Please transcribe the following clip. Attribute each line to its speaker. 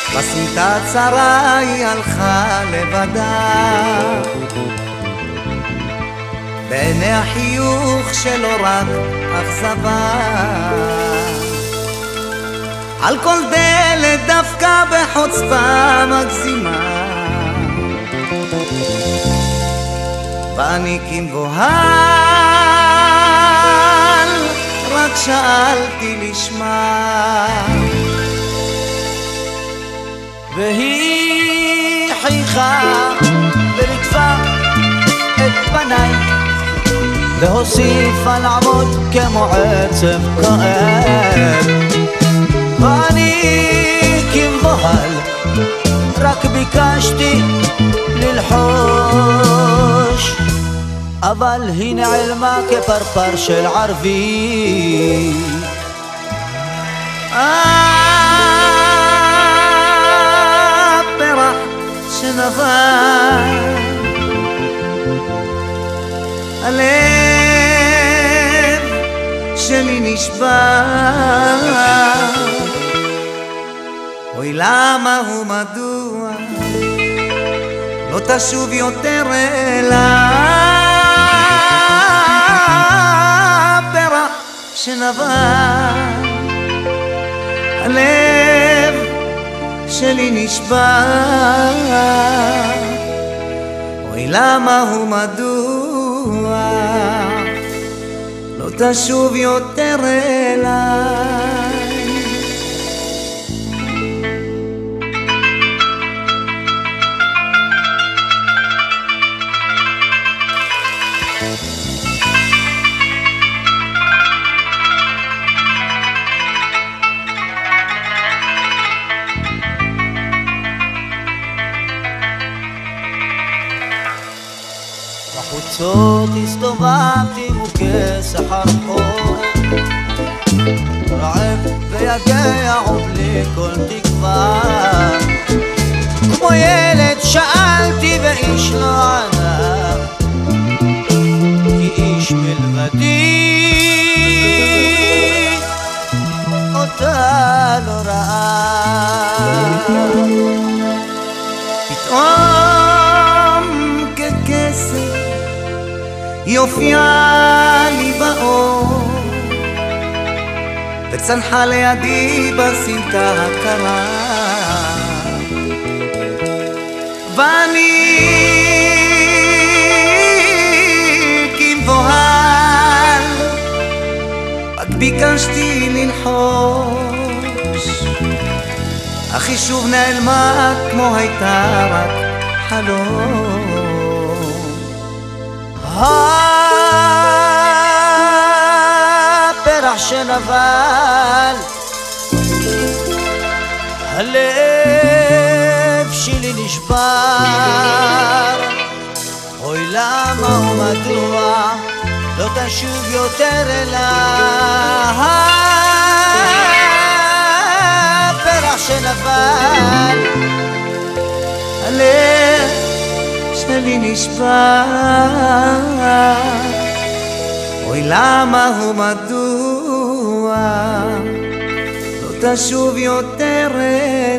Speaker 1: בסמטה צרה היא הלכה לבדה, בעיני החיוך שלו רק אכזבה, על כל דלת דווקא בחוצפה מגזימה, ואני כמבוהל רק שאלתי לשמה,
Speaker 2: והיא חייכה וליטפה את פניי, והוסיפה לעמוד כמו עצב כואב, ואני כמבוהל רק ביקשתי ללחוש, אבל היא נעלמה כפרפר של ערבי.
Speaker 1: הפרח שנבל, הלב שלי נשבר, אוי למה ומדוע לא תשוב יותר אליי, פרח שנבל, הלב שלי נשבר, אוי למה ומדוע לא תשוב יותר אליי.
Speaker 2: בחוצות הסתובבתי מוכה סחר אור, רעב ויגע ובלי כל תקווה, כמו ילד שאלתי ואיש לא ענה, כי איש מלבדי אותה לא ראה.
Speaker 1: פתאום ככסף יופיע לי באור, וצנחה לידי בסמטה הקרה, ואני כמבוהל רק ביקשתי ללחוש, אך היא שוב נעלמה כמו הייתה רק חלום.
Speaker 2: הפרח שנבל, הלב שלי נשבר, אוי למה ומדוע לא תשוב יותר אליי, הפרח שנבל,
Speaker 1: הלב שלי נשבר, אוי למה ומדוע לא תשוב יותר אליי.